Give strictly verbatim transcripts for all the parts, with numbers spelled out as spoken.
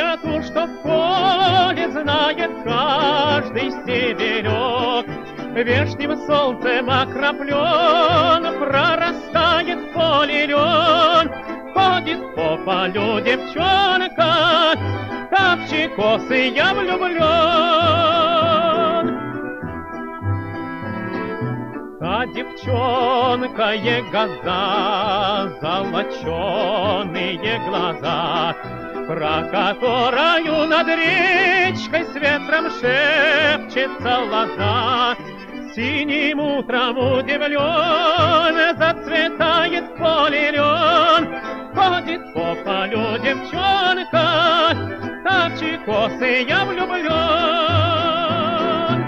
эту, что в поле знает каждый северек. Вешним солнцем окроплен, прорастает в поле лен. Ходит по полю девчонка, тапчи косы, я влюблен. Та девчонка, е глаза, золоченые глаза, про которую над речкой с ветром шепчется лоза. Синим утром удивлен, зацветает в поле лен. Ходит по полю девчонка, тапчи косы, я влюблен.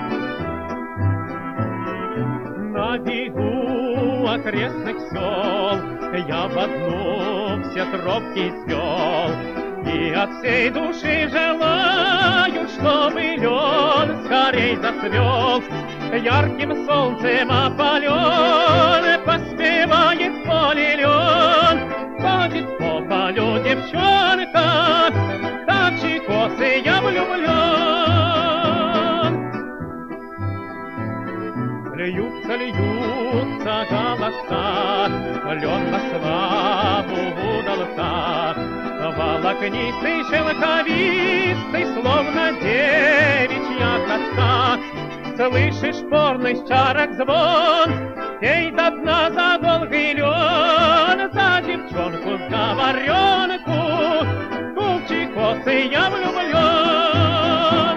На берегу окрестных сел я в одну все тропки свел, и от всей души желаю, чтобы лен скорей зацвел. Ярким солнцем опален, поспевает в поле лен. Ходит по полю девчонка, тапчи косы, я влюблен. Льются, льются голоса, лен на славу удался. Волокнистый, шелковистый, словно девичья коса. Слышишь порный чарок звон, пей до дна за долгий лен. За девчонку говоренку, купчи косы, я влюблен.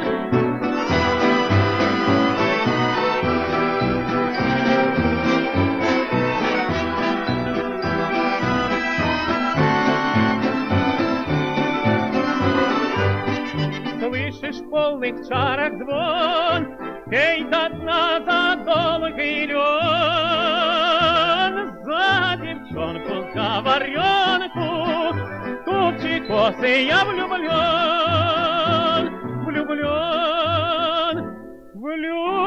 Слышишь полных чарок звон, пей до дна за долгий лен. За девчонку говоренку, купчи косы, я влюблен, влюблен, влюблен.